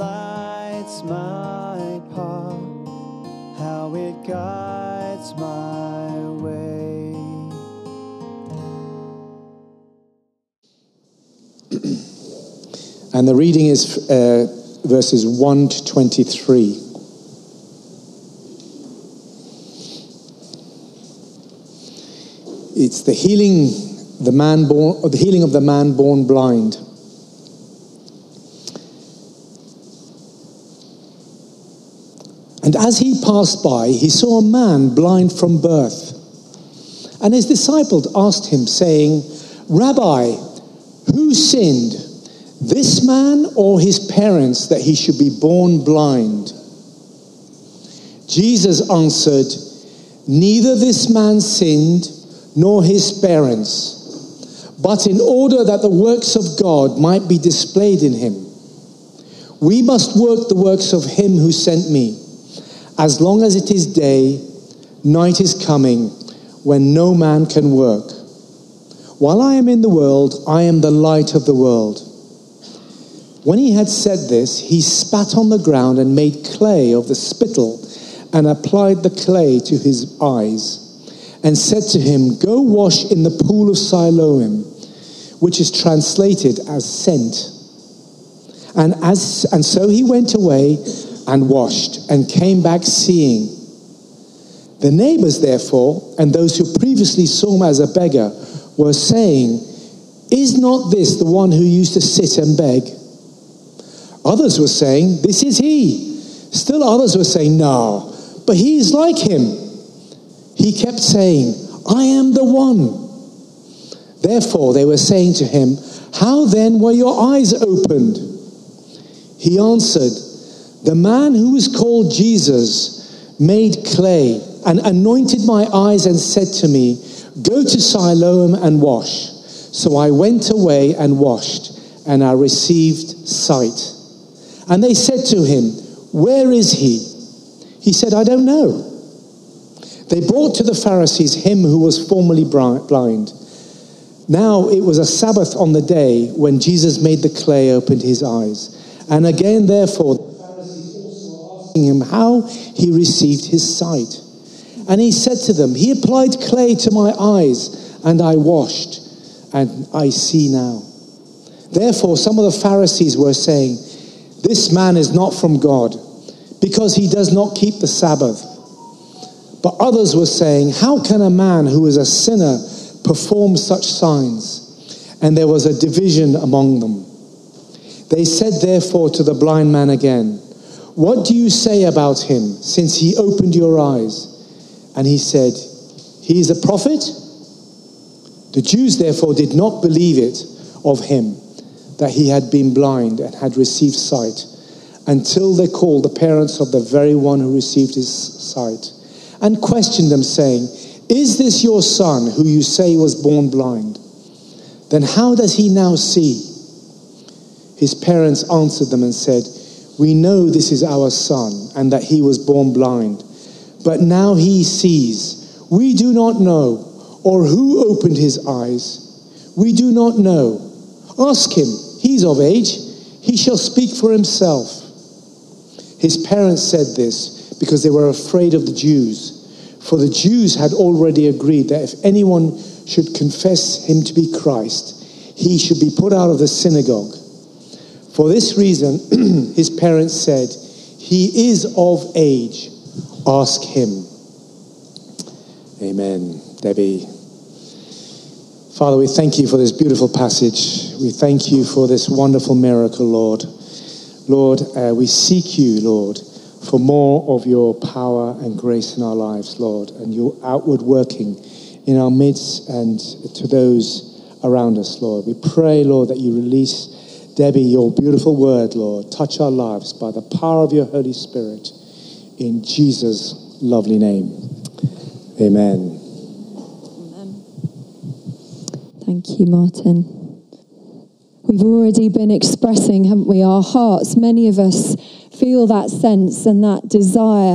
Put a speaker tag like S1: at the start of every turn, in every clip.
S1: lights my path, how it guides my way.
S2: And the reading is verses 1 to 23. It's the healing of the man born blind. And as he passed by, he saw a man blind from birth. And his disciples asked him, saying, Rabbi, who sinned, this man or his parents, that he should be born blind? Jesus answered, neither this man sinned nor his parents, but in order that the works of God might be displayed in him. We must work the works of him who sent me. As long as it is day, night is coming when no man can work. While I am in the world, I am the light of the world. When he had said this, he spat on the ground and made clay of the spittle and applied the clay to his eyes and said to him, go wash in the pool of Siloam, which is translated as sent. And so he went away and washed, and came back seeing. The neighbors, therefore, and those who previously saw him as a beggar, were saying, is not this the one who used to sit and beg? Others were saying, this is he. Still others were saying, no, but he is like him. He kept saying, I am the one. Therefore they were saying to him, how then were your eyes opened? He answered, the man who was called Jesus made clay and anointed my eyes and said to me, go to Siloam and wash. So I went away and washed, and I received sight. And they said to him, where is he? He said, I don't know. They brought to the Pharisees him who was formerly blind. Now it was a Sabbath on the day when Jesus made the clay opened his eyes. And again, therefore, him how he received his sight. And he said to them, he applied clay to my eyes, and I washed, and I see now. Therefore some of the Pharisees were saying, this man is not from God, because he does not keep the Sabbath. But others were saying, how can a man who is a sinner perform such signs? And there was a division among them. They said therefore to the blind man again, what do you say about him, since he opened your eyes? And he said, he is a prophet? The Jews therefore did not believe it of him, that he had been blind and had received sight, until they called the parents of the very one who received his sight, and questioned them, saying, is this your son, who you say was born blind? Then how does he now see? His parents answered them and said, we know this is our son, and that he was born blind. But now he sees. We do not know, or who opened his eyes. We do not know. Ask him. He's of age. He shall speak for himself. His parents said this because they were afraid of the Jews. For the Jews had already agreed that if anyone should confess him to be Christ, he should be put out of the synagogue. For this reason, his parents said, he is of age. Ask him. Amen. Debbie. Father, we thank you for this beautiful passage. We thank you for this wonderful miracle, Lord. Lord, we seek you, Lord, for more of your power and grace in our lives, Lord, and your outward working in our midst and to those around us, Lord. We pray, Lord, that you release, Debbie, your beautiful word, Lord. Touch our lives by the power of your Holy Spirit. In Jesus' lovely name. Amen.
S3: Amen. Thank you, Martin. We've already been expressing, haven't we, our hearts. Many of us feel that sense and that desire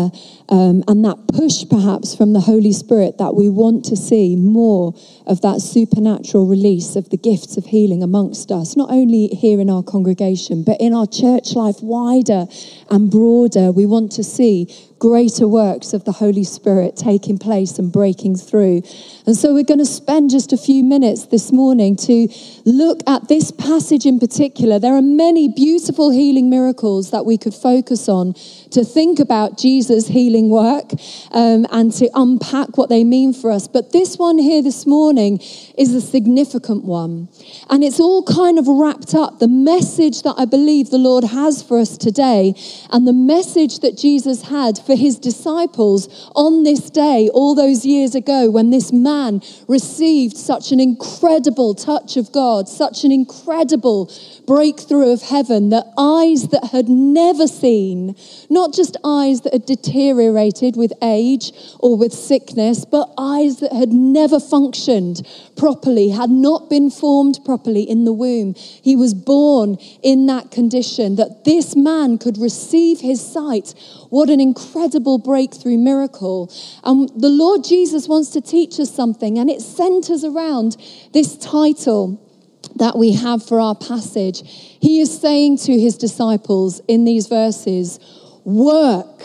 S3: and that push perhaps from the Holy Spirit that we want to see more of that supernatural release of the gifts of healing amongst us, not only here in our congregation, but in our church life wider and broader. We want to see greater works of the Holy Spirit taking place and breaking through. And so we're going to spend just a few minutes this morning to look at this passage in particular. There are many beautiful healing miracles that we could focus on to think about Jesus' healing work and to unpack what they mean for us. But this one here this morning is a significant one. And it's all kind of wrapped up. The message that I believe the Lord has for us today and the message that Jesus had for his disciples on this day, all those years ago, when this man received such an incredible touch of God, such an incredible breakthrough of heaven, that eyes that had never seen, not just eyes that had deteriorated with age or with sickness, but eyes that had never functioned properly, had not been formed properly in the womb. He was born in that condition, that this man could receive his sight. What an incredible breakthrough miracle. And the Lord Jesus wants to teach us something, and it centers around this title that we have for our passage. He is saying to his disciples in these verses, work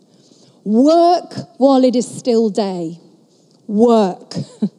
S3: while it is still day. Work.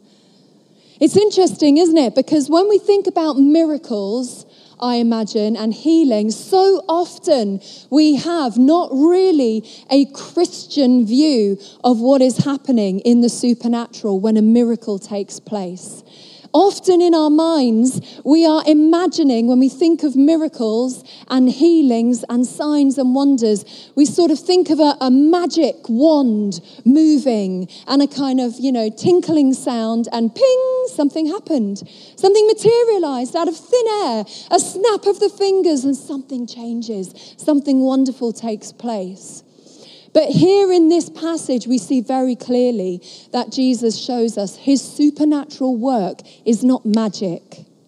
S3: It's interesting, isn't it? Because when we think about miracles, I imagine, and healing, so often we have not really a Christian view of what is happening in the supernatural when a miracle takes place. Often in our minds, we are imagining, when we think of miracles and healings and signs and wonders, we sort of think of a magic wand moving and a kind of, tinkling sound, and ping, something happened. Something materialized out of thin air, a snap of the fingers, and something changes. Something wonderful takes place. But here in this passage, we see very clearly that Jesus shows us his supernatural work is not magic.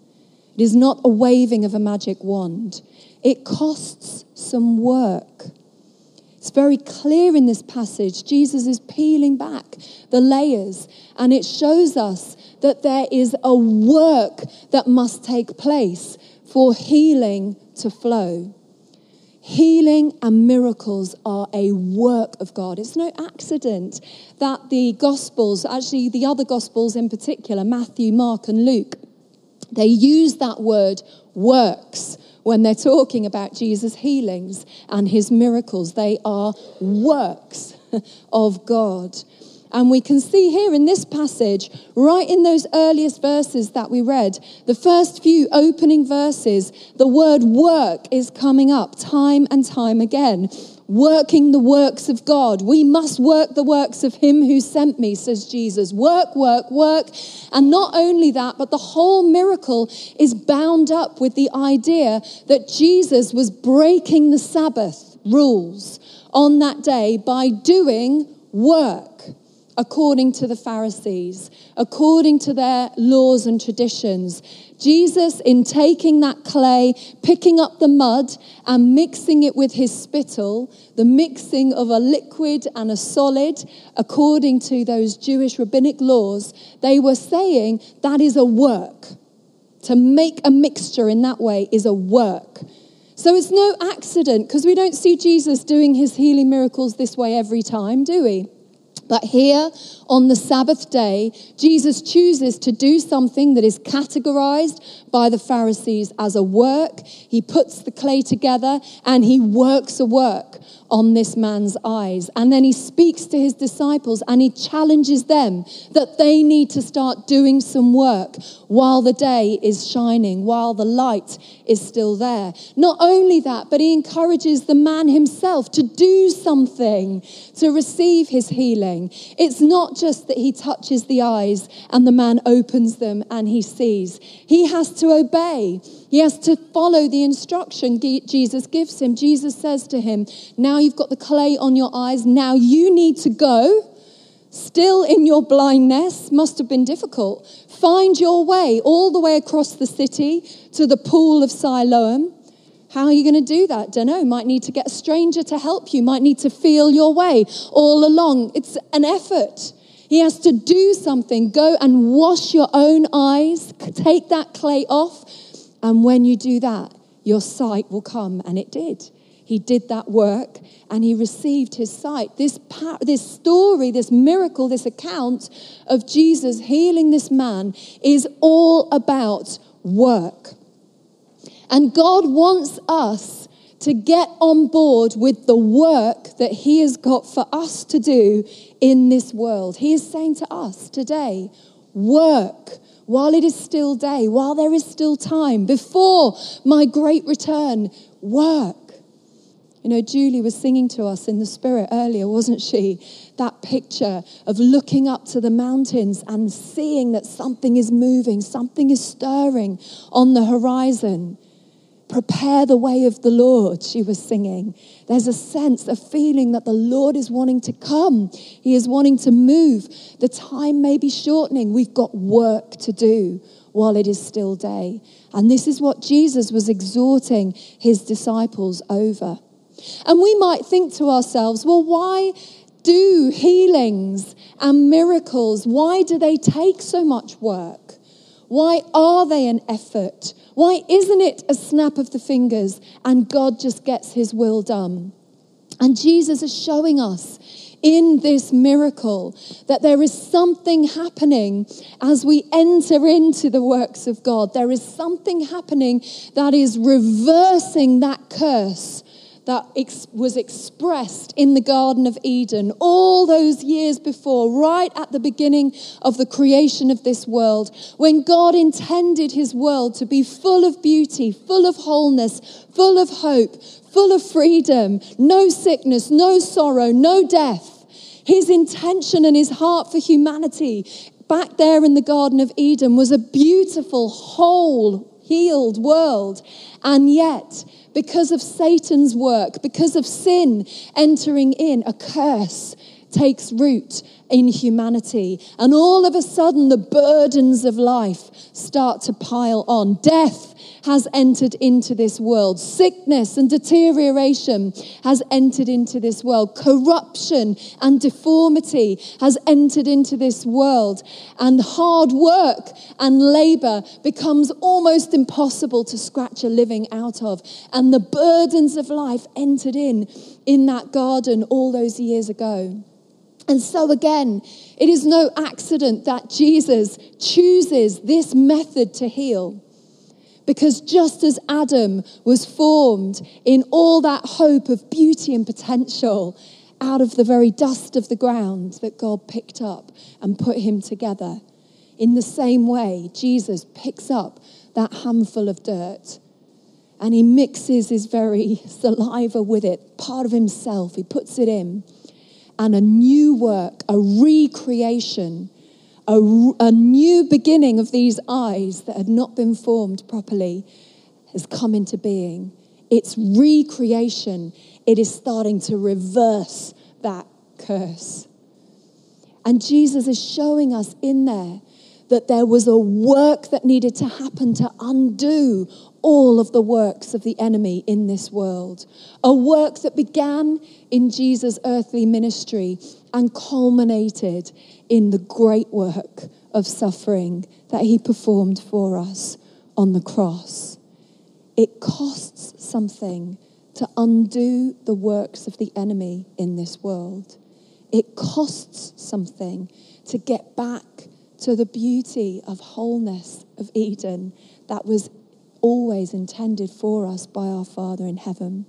S3: It is not a waving of a magic wand. It costs some work. It's very clear in this passage. Jesus is peeling back the layers, and it shows us that there is a work that must take place for healing to flow. Healing and miracles are a work of God. It's no accident that the Gospels, actually the other Gospels in particular, Matthew, Mark and Luke, they use that word works when they're talking about Jesus' healings and his miracles. They are works of God. And we can see here in this passage, right in those earliest verses that we read, the first few opening verses, the word work is coming up time and time again. Working the works of God. We must work the works of him who sent me, says Jesus. Work, work, work. And not only that, but the whole miracle is bound up with the idea that Jesus was breaking the Sabbath rules on that day by doing work. According to the Pharisees, according to their laws and traditions. Jesus, in taking that clay, picking up the mud and mixing it with his spittle, the mixing of a liquid and a solid, according to those Jewish rabbinic laws, they were saying that is a work. To make a mixture in that way is a work. So it's no accident, because we don't see Jesus doing his healing miracles this way every time, do we? But here on the Sabbath day, Jesus chooses to do something that is categorized by the Pharisees as a work. He puts the clay together and he works a work on this man's eyes. And then he speaks to his disciples and he challenges them that they need to start doing some work while the day is shining, while the light is still there. Not only that, but he encourages the man himself to do something to receive his healing. It's not just that he touches the eyes and the man opens them and he sees. He has to obey. He has to follow the instruction Jesus gives him. Jesus says to him, now you've got the clay on your eyes. Now you need to go. Still in your blindness, must have been difficult. Find your way all the way across the city to the pool of Siloam. How are you going to do that? Don't know. Might need to get a stranger to help you. Might need to feel your way all along. It's an effort. He has to do something. Go and wash your own eyes. Take that clay off. And when you do that, your sight will come. And it did. He did that work and he received his sight. This story, this miracle, this account of Jesus healing this man is all about work. And God wants us to get on board with the work that he has got for us to do in this world. He is saying to us today, work while it is still day, while there is still time, before my great return, work. You know, Julie was singing to us in the Spirit earlier, wasn't she? That picture of looking up to the mountains and seeing that something is moving, something is stirring on the horizon. Prepare the way of the Lord, she was singing. There's a sense, a feeling that the Lord is wanting to come. He is wanting to move. The time may be shortening. We've got work to do while it is still day. And this is what Jesus was exhorting his disciples over. And we might think to ourselves, well, why do healings and miracles, why do they take so much work? Why are they an effort? Why isn't it a snap of the fingers and God just gets his will done? And Jesus is showing us in this miracle that there is something happening as we enter into the works of God. There is something happening that is reversing that curse that was expressed in the Garden of Eden all those years before, right at the beginning of the creation of this world, when God intended his world to be full of beauty, full of wholeness, full of hope, full of freedom, no sickness, no sorrow, no death. His intention and his heart for humanity back there in the Garden of Eden was a beautiful, whole, healed world. And yet, because of Satan's work, because of sin entering in, a curse takes root in humanity. And all of a sudden, the burdens of life start to pile on. Death has entered into this world. Sickness and deterioration has entered into this world. Corruption and deformity has entered into this world. And hard work and labor becomes almost impossible to scratch a living out of. And the burdens of life entered in that garden all those years ago. And so again, it is no accident that Jesus chooses this method to heal. Because just as Adam was formed in all that hope of beauty and potential out of the very dust of the ground that God picked up and put him together, in the same way, Jesus picks up that handful of dirt and he mixes his very saliva with it, part of himself, he puts it in. And a new work, a recreation, a new beginning of these eyes that had not been formed properly has come into being. It's recreation. It is starting to reverse that curse. And Jesus is showing us in there that there was a work that needed to happen to undo all of the works of the enemy in this world. A work that began in Jesus' earthly ministry and culminated in the great work of suffering that he performed for us on the cross. It costs something to undo the works of the enemy in this world. It costs something to get back to the beauty of wholeness of Eden that was always intended for us by our Father in heaven.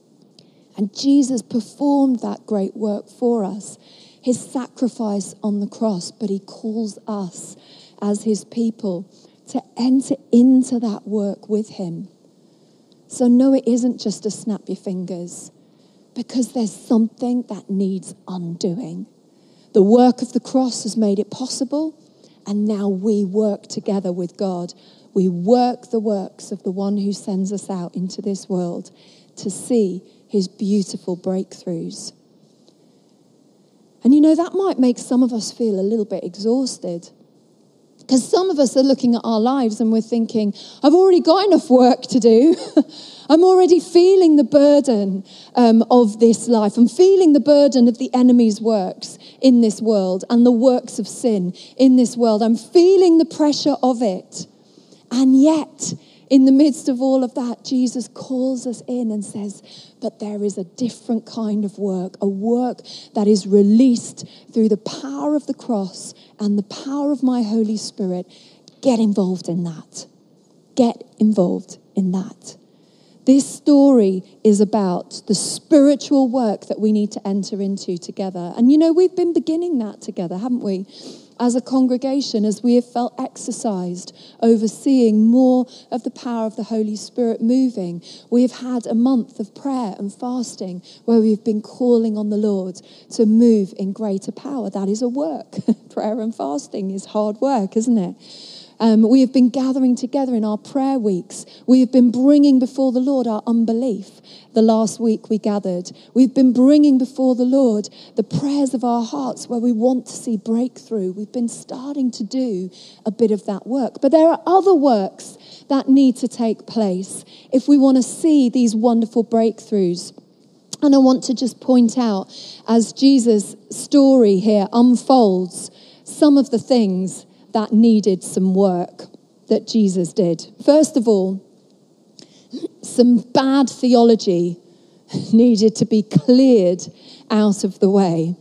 S3: And Jesus performed that great work for us, his sacrifice on the cross, but he calls us as his people to enter into that work with him. So no, it isn't just to snap your fingers, because there's something that needs undoing. The work of the cross has made it possible, and now we work together with God. We work the works of the one who sends us out into this world to see his beautiful breakthroughs. And you know, that might make some of us feel a little bit exhausted. Because some of us are looking at our lives and we're thinking, I've already got enough work to do. I'm already feeling the burden of this life. I'm feeling the burden of the enemy's works in this world and the works of sin in this world. I'm feeling the pressure of it. And yet, in the midst of all of that, Jesus calls us in and says, but there is a different kind of work, a work that is released through the power of the cross and the power of my Holy Spirit. Get involved in that. Get involved in that. This story is about the spiritual work that we need to enter into together. And we've been beginning that together, haven't we? As a congregation, as we have felt exercised, overseeing more of the power of the Holy Spirit moving. We have had a month of prayer and fasting where we've been calling on the Lord to move in greater power. That is a work. Prayer and fasting is hard work, isn't it? We have been gathering together in our prayer weeks. We have been bringing before the Lord our unbelief. The last week we gathered. We've been bringing before the Lord the prayers of our hearts where we want to see breakthrough. We've been starting to do a bit of that work. But there are other works that need to take place if we want to see these wonderful breakthroughs. And I want to just point out, as Jesus' story here unfolds, some of the things that needed some work that Jesus did. First of all, some bad theology needed to be cleared out of the way.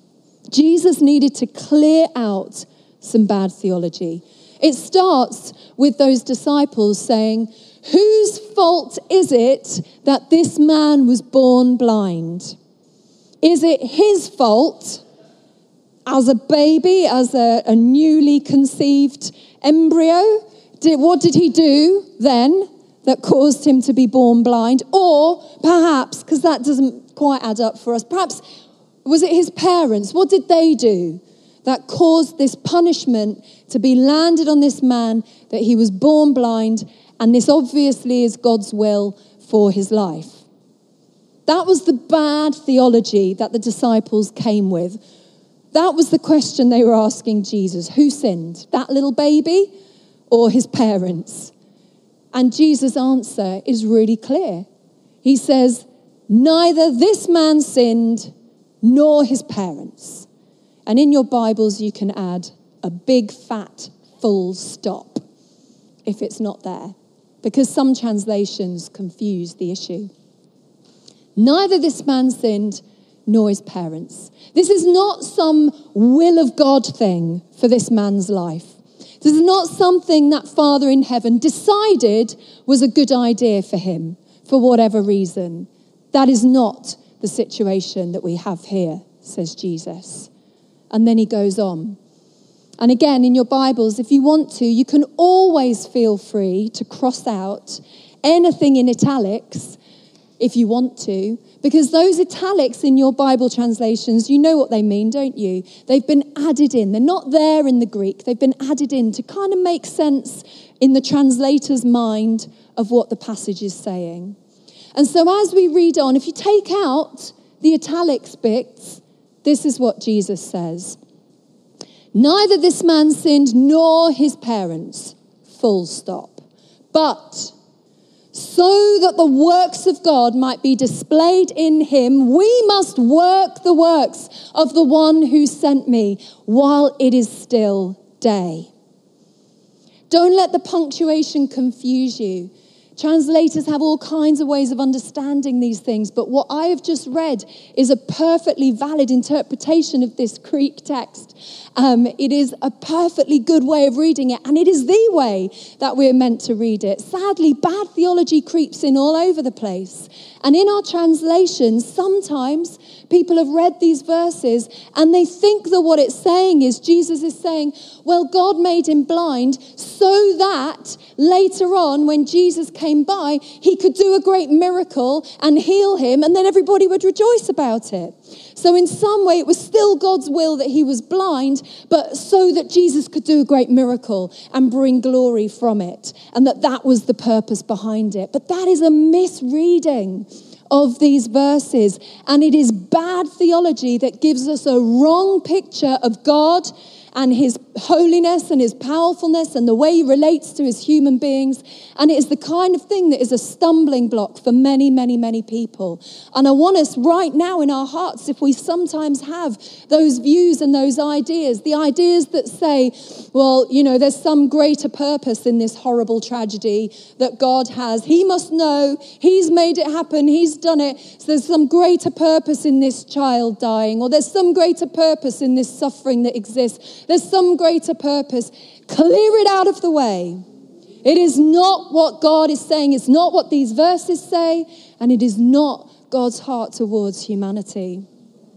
S3: Jesus needed to clear out some bad theology. It starts with those disciples saying, whose fault is it that this man was born blind? Is it his fault? As a baby, as a newly conceived embryo, what did he do then that caused him to be born blind? Or perhaps, because that doesn't quite add up for us, perhaps was it his parents? What did they do that caused this punishment to be landed on this man, that he was born blind, and this obviously is God's will for his life? That was the bad theology that the disciples came with. That was the question they were asking Jesus. Who sinned? That little baby or his parents? And Jesus' answer is really clear. He says, neither this man sinned nor his parents. And in your Bibles, you can add a big fat full stop if it's not there, because some translations confuse the issue. Neither this man sinned nor his parents. This is not some will of God thing for this man's life. This is not something that Father in heaven decided was a good idea for him for whatever reason. That is not the situation that we have here, says Jesus. And then he goes on. And again, in your Bibles, if you want to, you can always feel free to cross out anything in italics if you want to, because those italics in your Bible translations, you know what they mean, don't you? They've been added in. They're not there in the Greek. They've been added in to kind of make sense in the translator's mind of what the passage is saying. And so as we read on, if you take out the italics bits, this is what Jesus says. Neither this man sinned nor his parents, full stop. But so that the works of God might be displayed in him, we must work the works of the one who sent me while it is still day. Don't let the punctuation confuse you. Translators have all kinds of ways of understanding these things, but what I have just read is a perfectly valid interpretation of this Greek text. It is a perfectly good way of reading it, and it is the way that we're meant to read it. Sadly, bad theology creeps in all over the place. And in our translations, sometimes people have read these verses and they think that what it's saying is, Jesus is saying, well, God made him blind so that later on when Jesus came by, he could do a great miracle and heal him, and then everybody would rejoice about it. So in some way, it was still God's will that he was blind, but so that Jesus could do a great miracle and bring glory from it, and that was the purpose behind it. But that is a misreading of these verses, and it is bad theology that gives us a wrong picture of God and his holiness and his powerfulness and the way he relates to his human beings. And it is the kind of thing that is a stumbling block for many, many, many people. And I want us right now in our hearts, if we sometimes have those views and those ideas, the ideas that say, well, you know, there's some greater purpose in this horrible tragedy that God has. He must know. He's made it happen. He's done it. So there's some greater purpose in this child dying, or there's some greater purpose in this suffering that exists. There's some greater purpose. Clear it out of the way. It is not what God is saying. It's not what these verses say. And it is not God's heart towards humanity.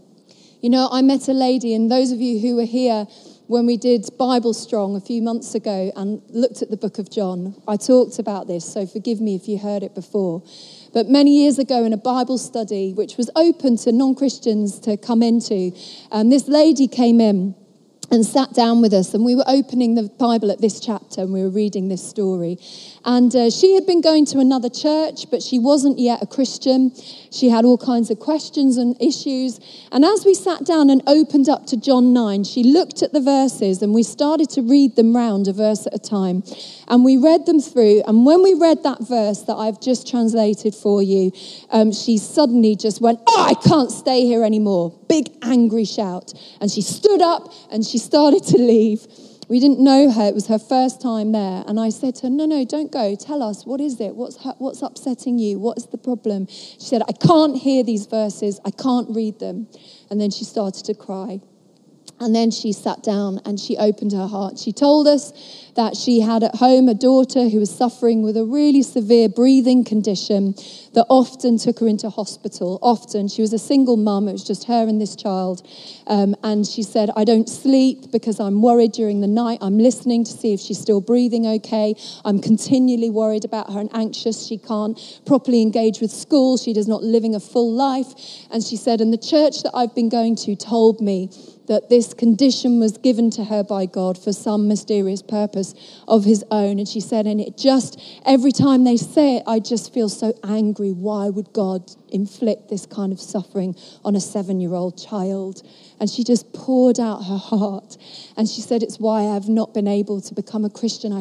S3: You know, I met a lady, and those of you who were here when we did Bible Strong a few months ago and looked at the book of John, I talked about this, so forgive me if you heard it before. But many years ago in a Bible study, which was open to non-Christians to come into, this lady came in and sat down with us, and we were opening the Bible at this chapter, and we were reading this story. And she had been going to another church, but she wasn't yet a Christian. She had all kinds of questions and issues. And as we sat down and opened up to John 9, she looked at the verses, and we started to read them round a verse at a time. And we read them through, and when we read that verse that I've just translated for you, she suddenly just went, "Oh, I can't stay here anymore." Big angry shout. And she stood up and she started to leave. We didn't know her. It was her first time there. And I said to her, no, don't go. Tell us, what is it? What's upsetting you? What is the problem? She said, I can't hear these verses. I can't read them. And then she started to cry. And then she sat down and she opened her heart. She told us that she had at home a daughter who was suffering with a really severe breathing condition that often took her into hospital. Often. She was a single mum. It was just her and this child. And she said, I don't sleep because I'm worried during the night. I'm listening to see if she's still breathing okay. I'm continually worried about her and anxious. She can't properly engage with school. She is not living a full life. And she said, and the church that I've been going to told me that this condition was given to her by God for some mysterious purpose of his own. And she said, and it just, every time they say it, I just feel so angry. Why would God inflict this kind of suffering on a 7-year-old child? And she just poured out her heart. And she said, it's why I've not been able to become a Christian.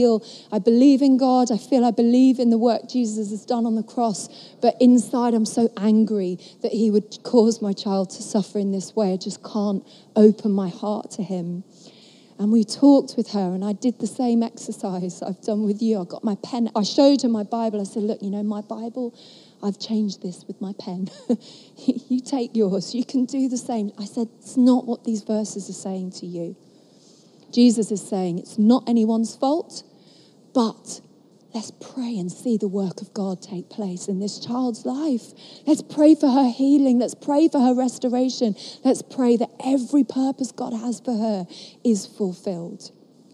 S3: I believe in God. I believe in the work Jesus has done on the cross. But inside, I'm so angry that he would cause my child to suffer in this way. I just can't open my heart to him. And we talked with her, and I did the same exercise I've done with you. I got my pen. I showed her my Bible. I said, look, you know, my Bible, I've changed this with my pen. You take yours. You can do the same. I said, it's not what these verses are saying to you. Jesus is saying it's not anyone's fault, but let's pray and see the work of God take place in this child's life. Let's pray for her healing. Let's pray for her restoration. Let's pray that every purpose God has for her is fulfilled.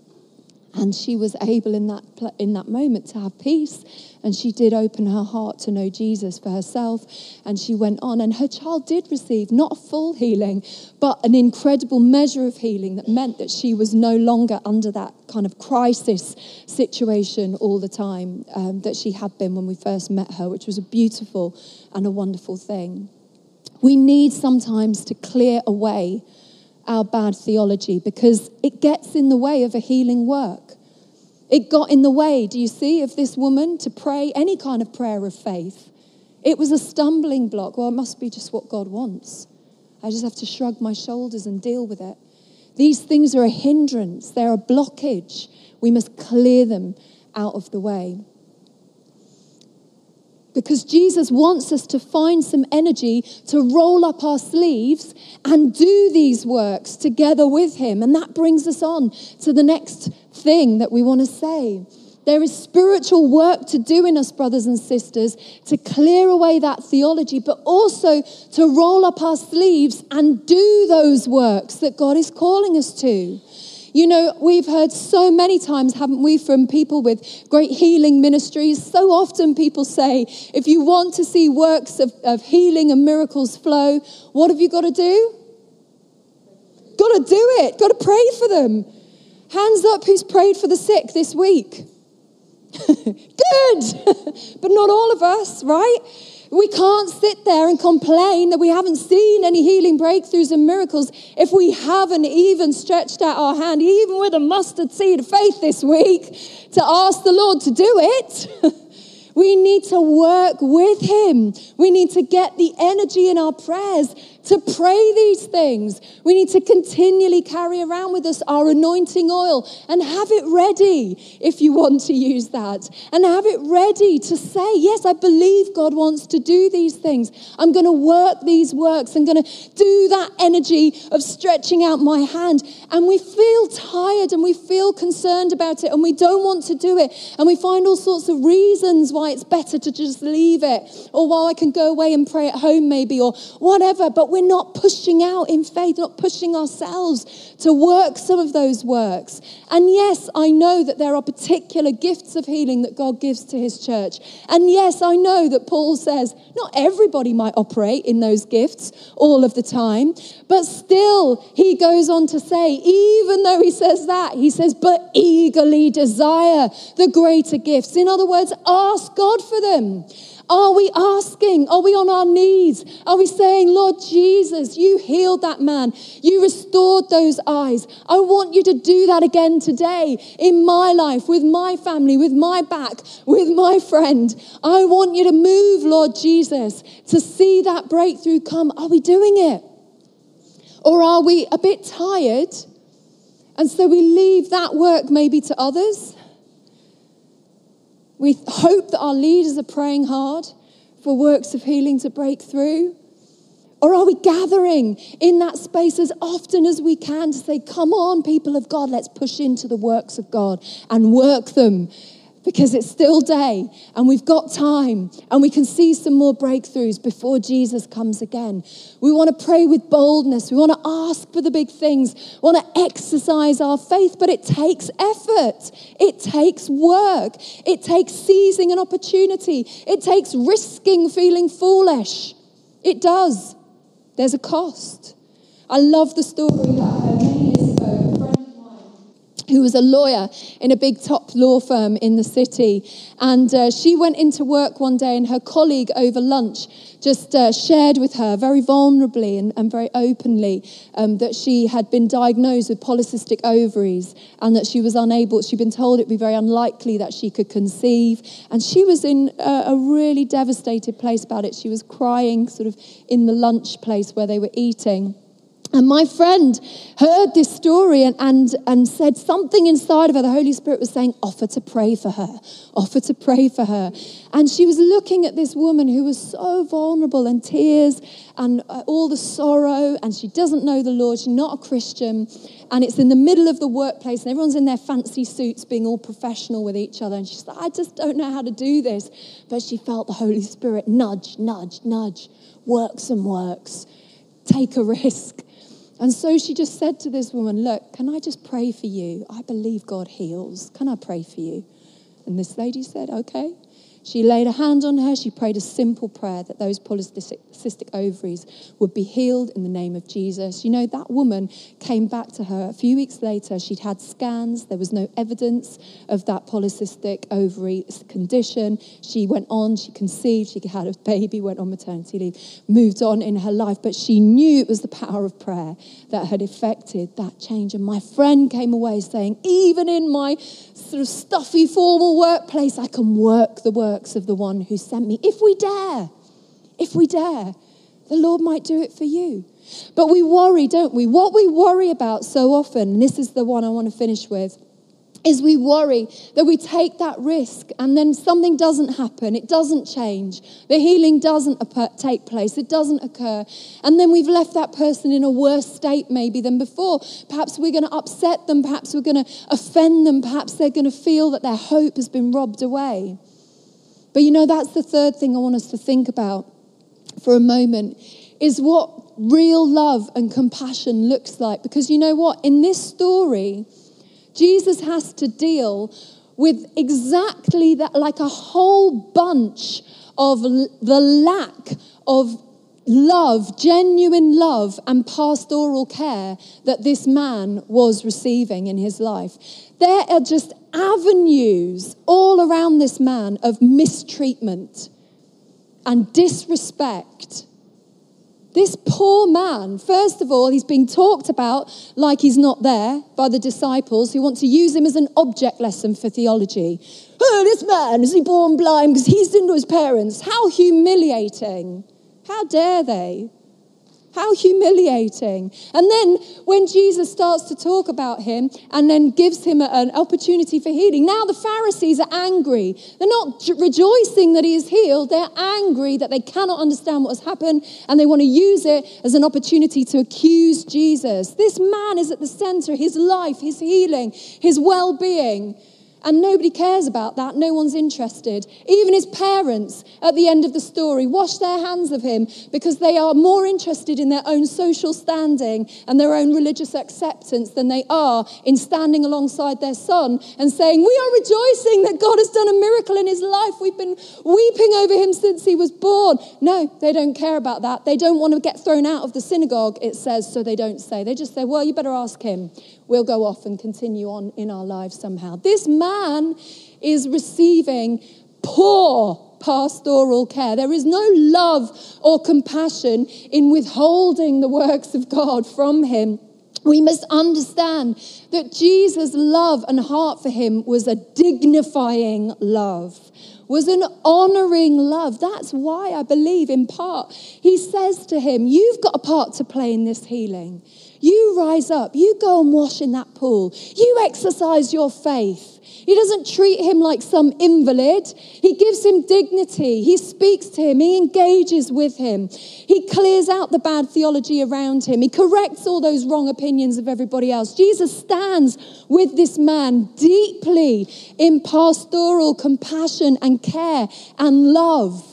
S3: And she was able in that moment to have peace. And she did open her heart to know Jesus for herself. And she went on. And her child did receive not a full healing, but an incredible measure of healing that meant that she was no longer under that kind of crisis situation all the time that she had been when we first met her, which was a beautiful and a wonderful thing. We need sometimes to clear away our bad theology because it gets in the way of a healing work. It got in the way, do you see, of this woman to pray any kind of prayer of faith. It was a stumbling block. Well, it must be just what God wants. I just have to shrug my shoulders and deal with it. These things are a hindrance. They're a blockage. We must clear them out of the way. Because Jesus wants us to find some energy to roll up our sleeves and do these works together with him. And that brings us on to the next thing that we want to say. There is spiritual work to do in us, brothers and sisters, to clear away that theology, but also to roll up our sleeves and do those works that God is calling us to. You know, we've heard so many times, haven't we, from people with great healing ministries. So often people say, if you want to see works of healing and miracles flow, what have you got to do? Got to do it. Got to pray for them. Hands up who's prayed for the sick this week. Good. But not all of us, right? We can't sit there and complain that we haven't seen any healing breakthroughs and miracles if we haven't even stretched out our hand, even with a mustard seed of faith this week, to ask the Lord to do it. We need to work with him. We need to get the energy in our prayers to pray these things. We need to continually carry around with us our anointing oil and have it ready if you want to use that. And have it ready to say, yes, I believe God wants to do these things. I'm going to work these works. I'm going to do that energy of stretching out my hand. And we feel tired and we feel concerned about it and we don't want to do it. And we find all sorts of reasons why it's better to just leave it, or why I can go away and pray at home maybe, or whatever. But we're not pushing out in faith, not pushing ourselves to work some of those works. And yes, I know that there are particular gifts of healing that God gives to his church. And yes, I know that Paul says not everybody might operate in those gifts all of the time. But still, he goes on to say, even though he says that, he says, but eagerly desire the greater gifts. In other words, ask God for them. Are we asking? Are we on our knees? Are we saying, Lord Jesus, you healed that man. You restored those eyes. I want you to do that again today in my life, with my family, with my back, with my friend. I want you to move, Lord Jesus, to see that breakthrough come. Are we doing it? Or are we a bit tired? And so we leave that work maybe to others. We hope that our leaders are praying hard for works of healing to break through. Or are we gathering in that space as often as we can to say, come on, people of God, let's push into the works of God and work them, because it's still day and we've got time and we can see some more breakthroughs before Jesus comes again. We want to pray with boldness. We want to ask for the big things. We want to exercise our faith, but it takes effort. It takes work. It takes seizing an opportunity. It takes risking feeling foolish. It does. There's a cost. I love the story that I heard many years ago. A friend of mine who was a lawyer in a big top law firm in the city. And she went into work one day and her colleague over lunch just shared with her very vulnerably and very openly that she had been diagnosed with polycystic ovaries and that she was unable, she'd been told it'd be very unlikely that she could conceive. And she was in a really devastated place about it. She was crying sort of in the lunch place where they were eating. And my friend heard this story and said something inside of her. The Holy Spirit was saying, offer to pray for her. Offer to pray for her. And she was looking at this woman who was so vulnerable, and tears and all the sorrow. And she doesn't know the Lord. She's not a Christian. And it's in the middle of the workplace. And everyone's in their fancy suits being all professional with each other. And she's like, I just don't know how to do this. But she felt the Holy Spirit nudge, nudge, nudge. Works and works. Take a risk. And so she just said to this woman, look, can I just pray for you? I believe God heals. Can I pray for you? And this lady said, okay. She laid a hand on her. She prayed a simple prayer that those polycystic ovaries would be healed in the name of Jesus. You know, that woman came back to her a few weeks later. She'd had scans. There was no evidence of that polycystic ovary condition. She went on, she conceived, she had a baby, went on maternity leave, moved on in her life. But she knew it was the power of prayer that had effected that change. And my friend came away saying, even in my sort of stuffy formal workplace, I can work the works of the one who sent me. If we dare, the Lord might do it for you. But we worry, don't we? What we worry about so often, and this is the one I want to finish with, is we worry that we take that risk and then something doesn't happen. It doesn't change. The healing doesn't take place. It doesn't occur. And then we've left that person in a worse state maybe than before. Perhaps we're going to upset them. Perhaps we're going to offend them. Perhaps they're going to feel that their hope has been robbed away. But you know, that's the third thing I want us to think about for a moment, is what real love and compassion looks like. Because you know what? In this story, Jesus has to deal with exactly that, like a whole bunch of the lack of love, genuine love and pastoral care that this man was receiving in his life. There are just avenues all around this man of mistreatment. and disrespect. This poor man, first of all, he's being talked about like he's not there by the disciples who want to use him as an object lesson for theology. Oh, this man, is he born blind because he's into his parents? How humiliating. How dare they? How humiliating. And then when Jesus starts to talk about him and then gives him an opportunity for healing, now the Pharisees are angry. They're not rejoicing that he is healed. They're angry that they cannot understand what has happened, and they want to use it as an opportunity to accuse Jesus. This man is at the center, his life, his healing, his well-being. And nobody cares about that. No one's interested. Even his parents, at the end of the story, wash their hands of him because they are more interested in their own social standing and their own religious acceptance than they are in standing alongside their son and saying, we are rejoicing that God has done a miracle in his life. We've been weeping over him since he was born. No, they don't care about that. They don't want to get thrown out of the synagogue, it says, so they don't say. They just say, well, you better ask him. We'll go off and continue on in our lives somehow. This man is receiving poor pastoral care. There is no love or compassion in withholding the works of God from him. We must understand that Jesus' love and heart for him was a dignifying love, was an honoring love. That's why I believe in part he says to him, you've got a part to play in this healing. You rise up, you go and wash in that pool, you exercise your faith. He doesn't treat him like some invalid. He gives him dignity. He speaks to him. He engages with him. He clears out the bad theology around him. He corrects all those wrong opinions of everybody else. Jesus stands with this man deeply in pastoral compassion and care and love.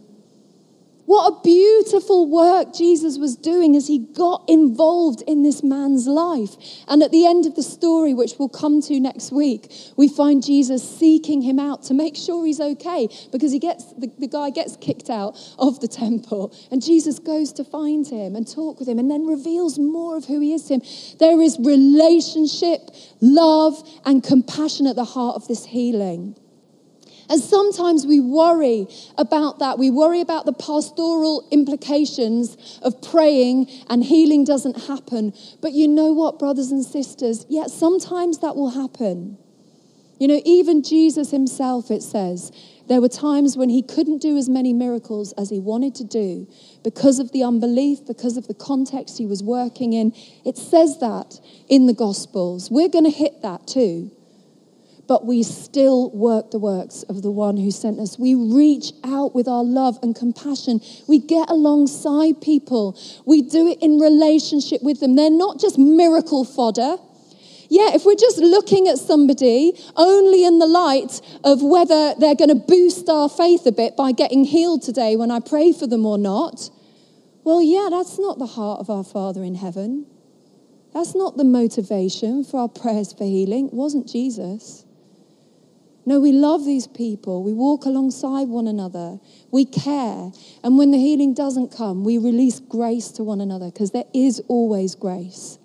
S3: What a beautiful work Jesus was doing as he got involved in this man's life. And at the end of the story, which we'll come to next week, we find Jesus seeking him out to make sure he's okay, because the guy gets kicked out of the temple, and Jesus goes to find him and talk with him and then reveals more of who he is to him. There is relationship, love, and compassion at the heart of this healing. And sometimes we worry about that. We worry about the pastoral implications of praying and healing doesn't happen. But you know what, brothers and sisters? Yeah, sometimes that will happen. You know, even Jesus himself, it says, there were times when he couldn't do as many miracles as he wanted to do because of the unbelief, because of the context he was working in. It says that in the Gospels. We're going to hit that too. But we still work the works of the one who sent us. We reach out with our love and compassion. We get alongside people. We do it in relationship with them. They're not just miracle fodder. Yeah, if we're just looking at somebody only in the light of whether they're going to boost our faith a bit by getting healed today when I pray for them or not, well, yeah, that's not the heart of our Father in heaven. That's not the motivation for our prayers for healing. It wasn't Jesus. No, we love these people. We walk alongside one another. We care. And when the healing doesn't come, we release grace to one another, because there is always grace.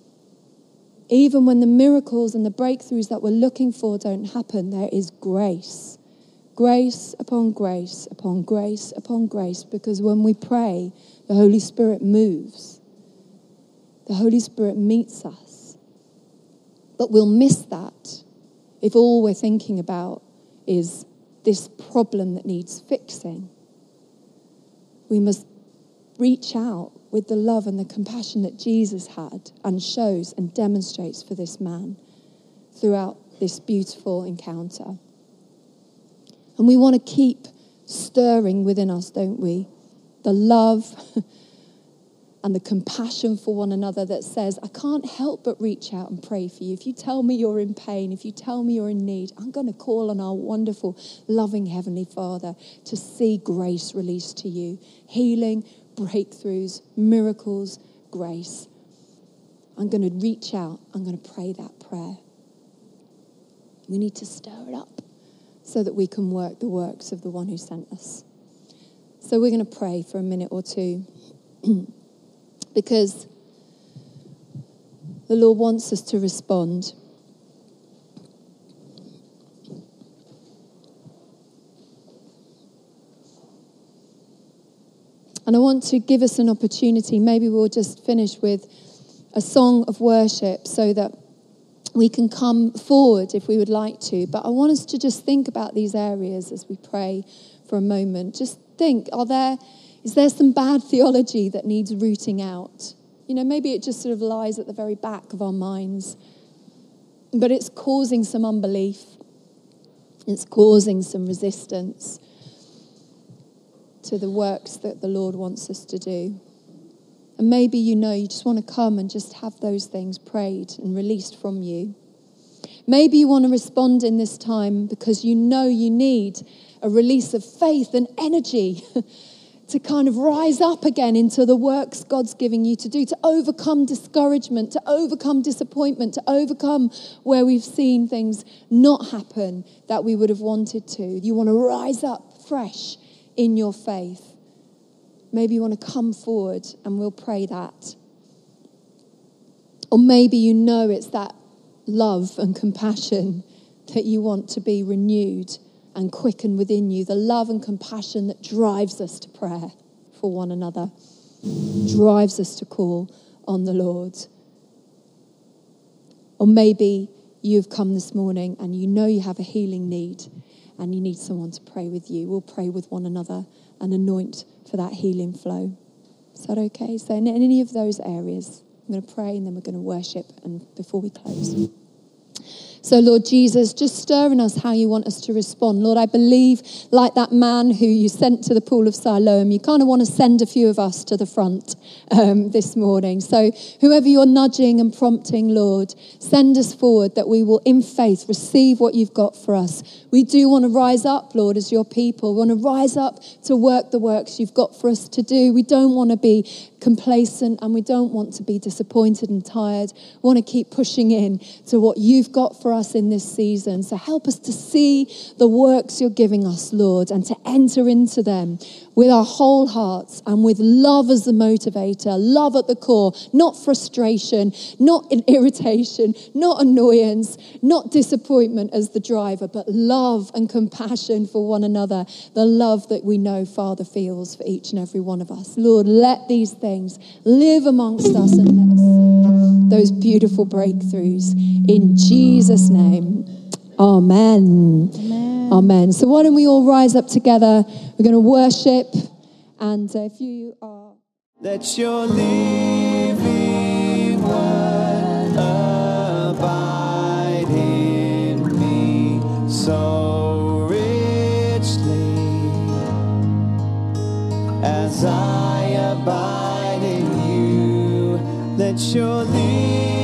S3: Even when the miracles and the breakthroughs that we're looking for don't happen, there is grace. Grace upon grace upon grace upon grace, because when we pray, the Holy Spirit moves. The Holy Spirit meets us. But we'll miss that if all we're thinking about is this problem that needs fixing. We must reach out with the love and the compassion that Jesus had and shows and demonstrates for this man throughout this beautiful encounter. And we want to keep stirring within us, don't we? The love and the compassion for one another that says, I can't help but reach out and pray for you. If you tell me you're in pain, if you tell me you're in need, I'm going to call on our wonderful, loving Heavenly Father to see grace released to you. Healing, breakthroughs, miracles, grace. I'm going to reach out. I'm going to pray that prayer. We need to stir it up so that we can work the works of the one who sent us. So we're going to pray for a minute or two. Because the Lord wants us to respond. And I want to give us an opportunity. Maybe we'll just finish with a song of worship so that we can come forward if we would like to. But I want us to just think about these areas as we pray for a moment. Just think, is there some bad theology that needs rooting out? You know, maybe it just sort of lies at the very back of our minds, but it's causing some unbelief. It's causing some resistance to the works that the Lord wants us to do. And maybe you just want to come and just have those things prayed and released from you. Maybe you want to respond in this time because you need a release of faith and energy to kind of rise up again into the works God's giving you to do, to overcome discouragement, to overcome disappointment, to overcome where we've seen things not happen that we would have wanted to. You want to rise up fresh in your faith. Maybe you want to come forward and we'll pray that. Or maybe it's that love and compassion that you want to be renewed and quickened within you. The love and compassion that drives us to prayer for one another, drives us to call on the Lord. Or maybe you've come this morning and you have a healing need and you need someone to pray with you. We'll pray with one another and anoint for that healing flow. Is that okay? So in any of those areas, I'm going to pray and then we're going to worship and before we close. So, Lord Jesus, just stir in us how you want us to respond. Lord, I believe, like that man who you sent to the pool of Siloam, you kind of want to send a few of us to the front this morning. So whoever you're nudging and prompting, Lord, send us forward that we will, in faith, receive what you've got for us. We do want to rise up, Lord, as your people. We want to rise up to work the works you've got for us to do. We don't want to be complacent and we don't want to be disappointed and tired. We want to keep pushing in to what you've got for us in this season. So help us to see the works you're giving us, Lord, and to enter into them with our whole hearts and with love as the motivator, love at the core, not frustration, not irritation, not annoyance, not disappointment as the driver, but love and compassion for one another, the love that we know Father feels for each and every one of us. Lord, let these things live amongst us and let us see those beautiful breakthroughs in Jesus' name. Amen. Amen. Amen. So why don't we all rise up together? We're going to worship. And if you are...
S1: Let your living word abide in me so richly as I abide in you. Let your living